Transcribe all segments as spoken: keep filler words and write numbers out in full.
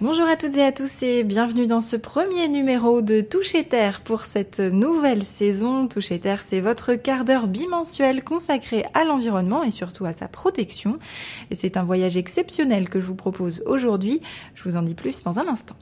Bonjour à toutes et à tous et bienvenue dans ce premier numéro de Toucher Terre pour cette nouvelle saison. Toucher Terre, c'est votre quart d'heure bimensuel consacré à l'environnement et surtout à sa protection. Et c'est un voyage exceptionnel que je vous propose aujourd'hui. Je vous en dis plus dans un instant.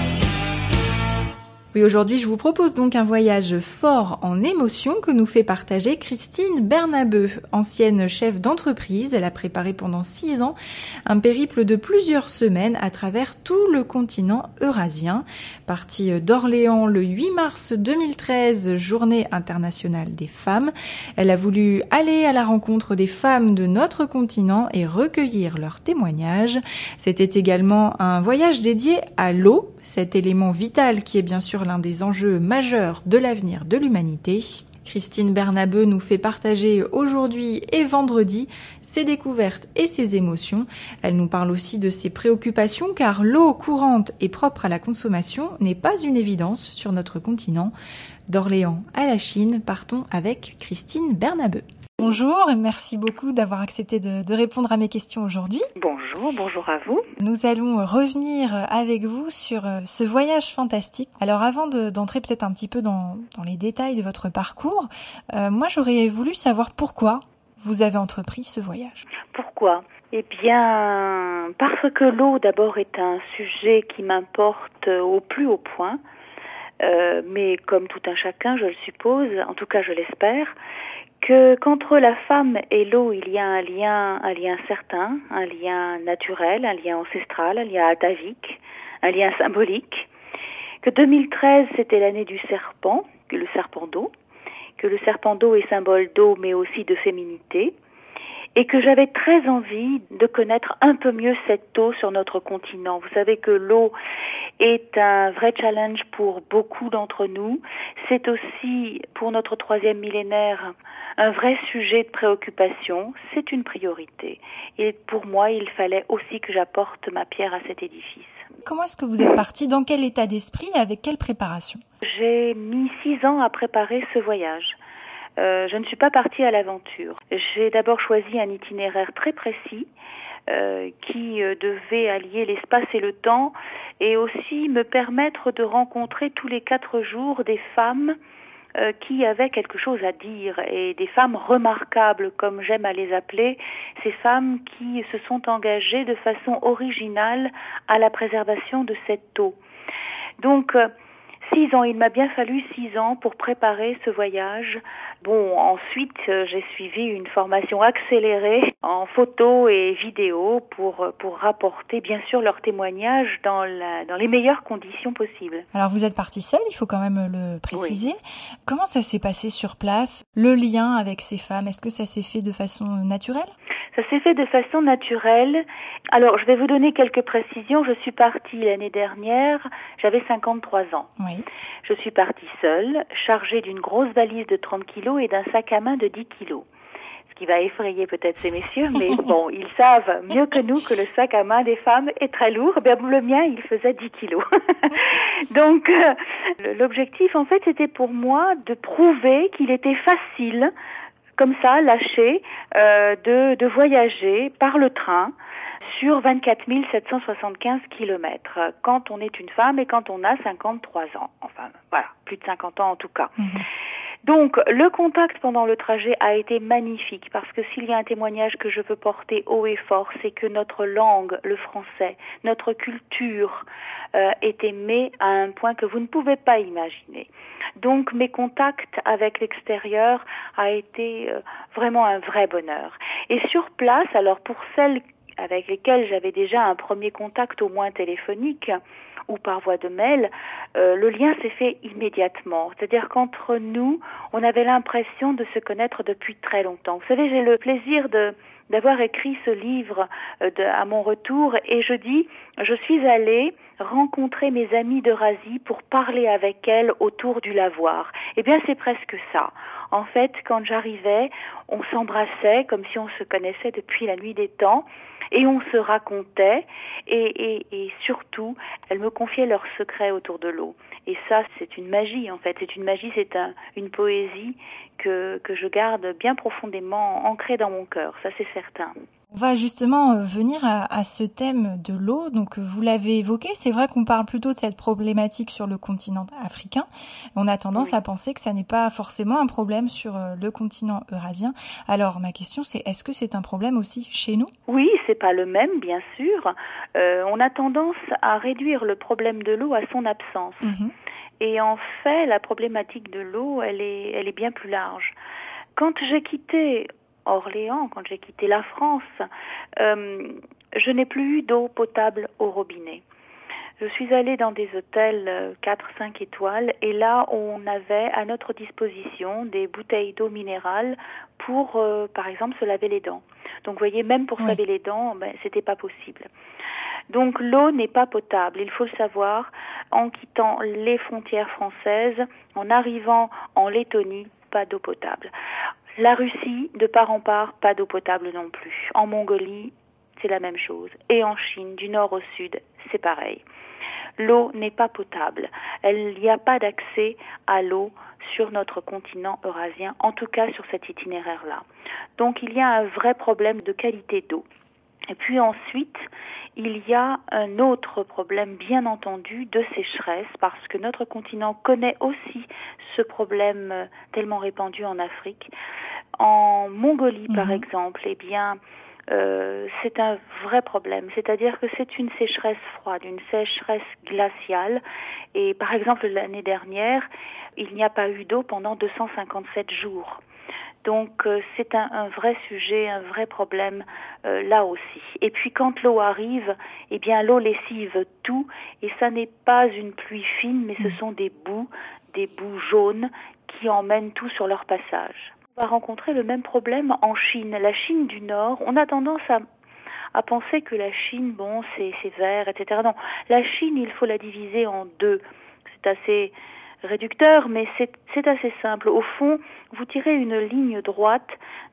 Oui, aujourd'hui, je vous propose donc un voyage fort en émotions que nous fait partager Christine Bernabeu, ancienne chef d'entreprise. Elle a préparé pendant six ans un périple de plusieurs semaines à travers tout le continent eurasien. Partie d'Orléans le huit mars deux mille treize, journée internationale des femmes. Elle a voulu aller à la rencontre des femmes de notre continent et recueillir leurs témoignages. C'était également un voyage dédié à l'eau, cet élément vital qui est bien sûr l'un des enjeux majeurs de l'avenir de l'humanité. Christine Bernabeu nous fait partager aujourd'hui et vendredi ses découvertes et ses émotions. Elle nous parle aussi de ses préoccupations car l'eau courante et propre à la consommation n'est pas une évidence sur notre continent. D'Orléans à la Chine, partons avec Christine Bernabeu. Bonjour et merci beaucoup d'avoir accepté de, de répondre à mes questions aujourd'hui. Bonjour, bonjour à vous. Nous allons revenir avec vous sur ce voyage fantastique. Alors avant de, d'entrer peut-être un petit peu dans, dans les détails de votre parcours, euh, moi j'aurais voulu savoir pourquoi vous avez entrepris ce voyage. Pourquoi ? Eh bien, parce que l'eau d'abord est un sujet qui m'importe au plus haut point, euh, mais comme tout un chacun, je le suppose, en tout cas je l'espère, que qu'entre la femme et l'eau, il y a un lien, un lien certain, un lien naturel, un lien ancestral, un lien atavique, un lien symbolique, que deux mille treize, c'était l'année du serpent, le serpent d'eau, que le serpent d'eau est symbole d'eau, mais aussi de féminité, et que j'avais très envie de connaître un peu mieux cette eau sur notre continent. Vous savez que l'eau est un vrai challenge pour beaucoup d'entre nous. C'est aussi, pour notre troisième millénaire, un vrai sujet de préoccupation. C'est une priorité. Et pour moi, il fallait aussi que j'apporte ma pierre à cet édifice. Comment est-ce que vous êtes partie? Dans quel état d'esprit et avec quelle préparation? J'ai mis six ans à préparer ce voyage. Euh, je ne suis pas partie à l'aventure. J'ai d'abord choisi un itinéraire très précis euh, qui euh, devait allier l'espace et le temps et aussi me permettre de rencontrer tous les quatre jours des femmes euh, qui avaient quelque chose à dire et des femmes remarquables, comme j'aime à les appeler, ces femmes qui se sont engagées de façon originale à la préservation de cette eau. Donc, euh, Six ans, il m'a bien fallu six ans pour préparer ce voyage. Bon, ensuite, euh, j'ai suivi une formation accélérée en photo et vidéo pour pour rapporter bien sûr leurs témoignages dans la dans les meilleures conditions possibles. Alors vous êtes partie seule, il faut quand même le préciser. Oui. Comment ça s'est passé sur place, le lien avec ces femmes? Est-ce que ça s'est fait de façon naturelle? Ça s'est fait de façon naturelle. Alors, je vais vous donner quelques précisions. Je suis partie l'année dernière, j'avais cinquante-trois ans. Oui. Je suis partie seule, chargée d'une grosse valise de trente kilos et d'un sac à main de dix kilos. Ce qui va effrayer peut-être ces messieurs, mais bon, ils savent mieux que nous que le sac à main des femmes est très lourd. Ben, le mien, il faisait dix kilos. Donc, euh, l'objectif, en fait, c'était pour moi de prouver qu'il était facile comme ça, lâché, euh, de, de voyager par le train sur vingt-quatre mille sept cent soixante-quinze kilomètres, quand on est une femme et quand on a cinquante-trois ans. Enfin, voilà, plus de cinquante ans en tout cas. Mmh. Donc, le contact pendant le trajet a été magnifique parce que s'il y a un témoignage que je veux porter haut et fort, c'est que notre langue, le français, notre culture euh, est aimée à un point que vous ne pouvez pas imaginer. Donc, mes contacts avec l'extérieur a été euh, vraiment un vrai bonheur. Et sur place, alors pour celles avec lesquelles j'avais déjà un premier contact au moins téléphonique, ou par voie de mail, euh, le lien s'est fait immédiatement. C'est-à-dire qu'entre nous, on avait l'impression de se connaître depuis très longtemps. Vous savez, j'ai le plaisir de d'avoir écrit ce livre euh, de, à mon retour et je dis, je suis allée rencontrer mes amies d'Eurasie pour parler avec elles autour du lavoir. Eh bien, c'est presque ça. En fait, quand j'arrivais, on s'embrassait comme si on se connaissait depuis la nuit des temps. Et on se racontait et, et, et surtout, elles me confiaient leurs secrets autour de l'eau. Et ça, c'est une magie en fait. C'est une magie, c'est un, une poésie que, que je garde bien profondément ancrée dans mon cœur. Ça, c'est certain. On va justement venir à, à ce thème de l'eau. Donc, vous l'avez évoqué, c'est vrai qu'on parle plutôt de cette problématique sur le continent africain. On a tendance oui. à penser que ça n'est pas forcément un problème sur le continent eurasien. Alors, ma question, c'est est-ce que c'est un problème aussi chez nous ? Oui, c'est pas le même, bien sûr. Euh, on a tendance à réduire le problème de l'eau à son absence. Mmh. Et en fait, la problématique de l'eau, elle est, elle est bien plus large. Quand j'ai quitté Orléans, quand j'ai quitté la France, euh, je n'ai plus eu d'eau potable au robinet. Je suis allée dans des hôtels quatre cinq étoiles et là, on avait à notre disposition des bouteilles d'eau minérale pour, euh, par exemple, se laver les dents. Donc, vous voyez, même pour oui. se laver les dents, ben, c'était pas possible. Donc, l'eau n'est pas potable, il faut le savoir. En quittant les frontières françaises, en arrivant en Lettonie, pas d'eau potable. La Russie, de part en part, pas d'eau potable non plus. En Mongolie, c'est la même chose. Et en Chine, du nord au sud, c'est pareil. L'eau n'est pas potable. Il n'y a pas d'accès à l'eau sur notre continent eurasien, en tout cas sur cet itinéraire-là. Donc il y a un vrai problème de qualité d'eau. Et puis ensuite, il y a un autre problème, bien entendu, de sécheresse, parce que notre continent connaît aussi ce problème tellement répandu en Afrique. En Mongolie, mmh. par exemple, eh bien, euh, c'est un vrai problème. C'est-à-dire que c'est une sécheresse froide, une sécheresse glaciale. Et par exemple, l'année dernière, il n'y a pas eu d'eau pendant deux cent cinquante-sept jours. Donc euh, c'est un, un vrai sujet, un vrai problème euh, là aussi. Et puis quand l'eau arrive, eh bien l'eau lessive tout, et ça n'est pas une pluie fine, mais ce sont des boues, des boues jaunes qui emmènent tout sur leur passage. On va rencontrer le même problème en Chine. La Chine du Nord, on a tendance à à penser que la Chine, bon, c'est, c'est vert, et cetera. Non, la Chine, il faut la diviser en deux. C'est assez réducteur, mais c'est, c'est assez simple. Au fond, vous tirez une ligne droite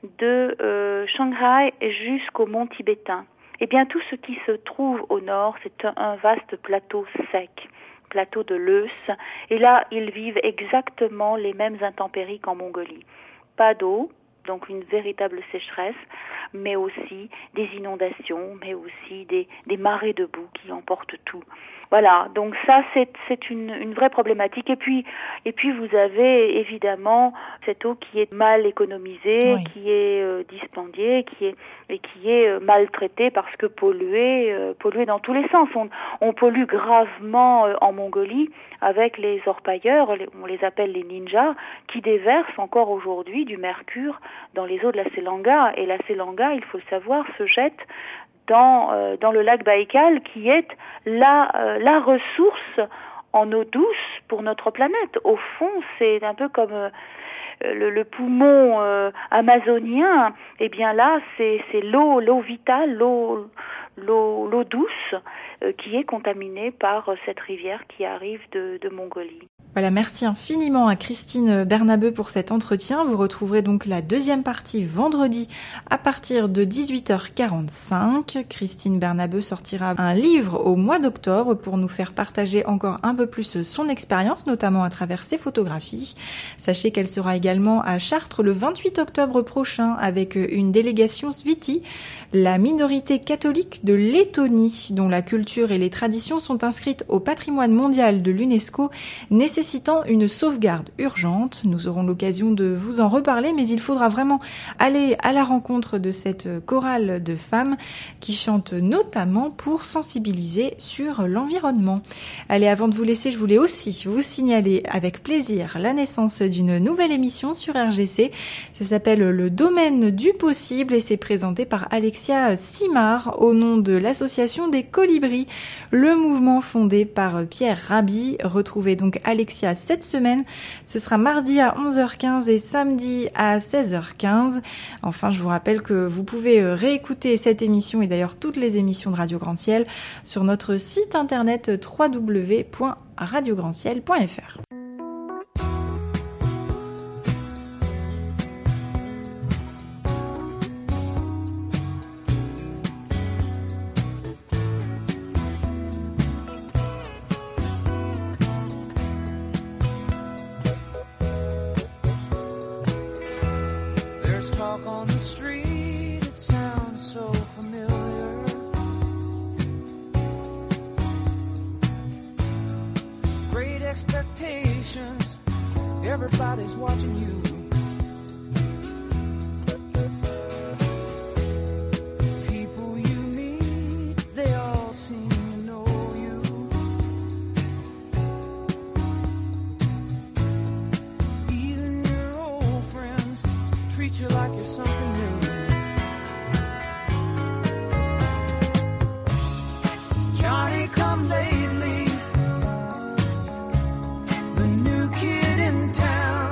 de euh, Shanghai jusqu'au mont tibétain. Eh bien, tout ce qui se trouve au nord, c'est un, un vaste plateau sec, plateau de Leuce. Et là, ils vivent exactement les mêmes intempéries qu'en Mongolie. Pas d'eau, donc une véritable sécheresse, mais aussi des inondations, mais aussi des, des marées de boue qui emportent tout. Voilà, donc ça c'est c'est une une vraie problématique. Et puis et puis vous avez évidemment cette eau qui est mal économisée, oui. qui est euh, dispendiée, qui est et qui est euh, maltraitée parce que polluée, euh, polluée dans tous les sens. On on pollue gravement euh, en Mongolie avec les orpailleurs, les, on les appelle les ninjas, qui déversent encore aujourd'hui du mercure dans les eaux de la Selanga. Et la Selanga, il faut le savoir, se jette dans euh, dans le lac Baïkal, qui est la euh, la ressource en eau douce pour notre planète. Au fond, c'est un peu comme euh, le, le poumon euh, amazonien. Eh bien là, c'est c'est l'eau l'eau vitale, l'eau l'eau l'eau douce euh, qui est contaminée par euh, cette rivière qui arrive de de Mongolie. Voilà, merci infiniment à Christine Bernabeu pour cet entretien. Vous retrouverez donc la deuxième partie vendredi à partir de dix-huit heures quarante-cinq. Christine Bernabeu sortira un livre au mois d'octobre pour nous faire partager encore un peu plus son expérience, notamment à travers ses photographies. Sachez qu'elle sera également à Chartres le vingt-huit octobre prochain avec une délégation Sviti, la minorité catholique de Lettonie, dont la culture et les traditions sont inscrites au patrimoine mondial de l'UNESCO, nécessitant une sauvegarde urgente. Nous aurons l'occasion de vous en reparler, mais il faudra vraiment aller à la rencontre de cette chorale de femmes qui chantent notamment pour sensibiliser sur l'environnement. Allez, avant de vous laisser, je voulais aussi vous signaler avec plaisir la naissance d'une nouvelle émission sur R G C. Ça s'appelle Le Domaine du Possible et c'est présenté par Alexia Simard au nom de l'association des Colibris, le mouvement fondé par Pierre Rabhi. Retrouvez donc Alexia cette semaine. Ce sera mardi à onze heures quinze et samedi à seize heures quinze. Enfin, je vous rappelle que vous pouvez réécouter cette émission et d'ailleurs toutes les émissions de Radio Grand Ciel sur notre site internet w w w point radio grand ciel point f r. Talk on the street, it sounds so expectations. Everybody's watching you. People you meet, they all seem to know you. Even your old friends treat you like you're something new. Johnny come lately, the new kid in town.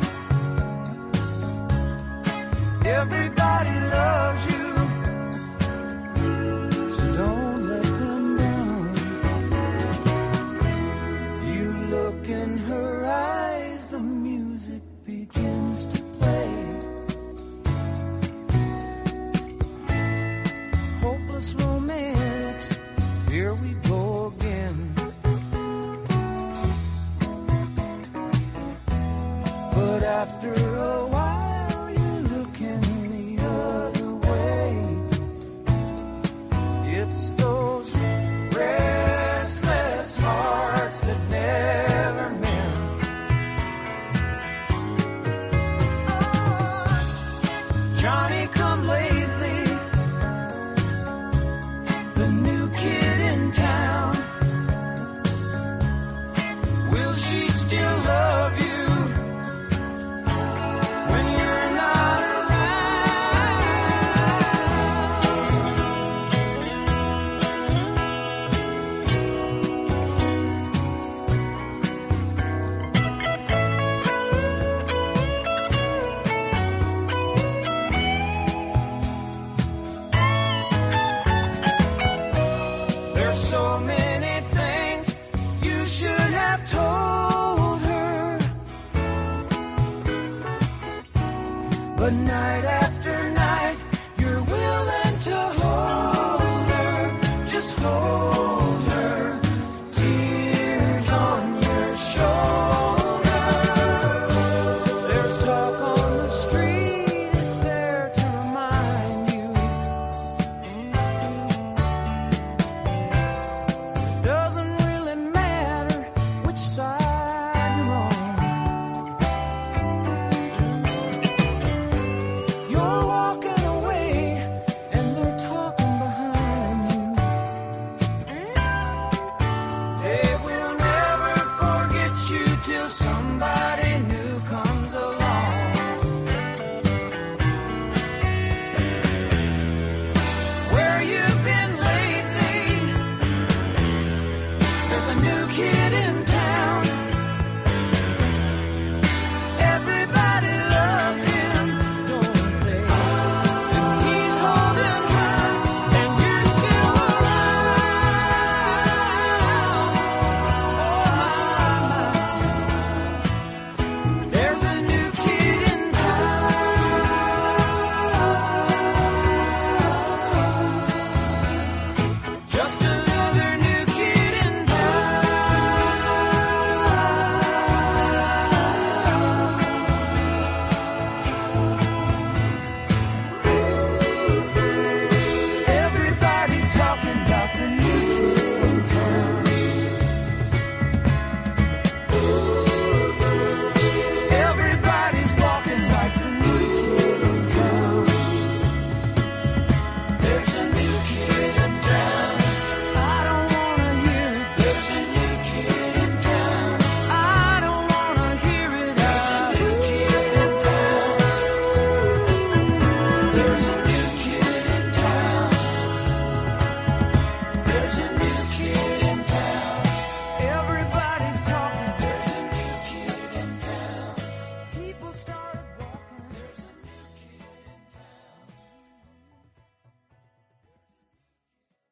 Everybody loves you, so don't let them down. You look in her eyes, the music begins to play. Hopeless romantics, here we go again. But after a while you're looking the other way. It's those restless hearts that never mend. Oh, Johnny come lately, the new kid in town. Will she still love you when you're not There's so many things you should have told her, but night after night you're willing to hold her, just hold her.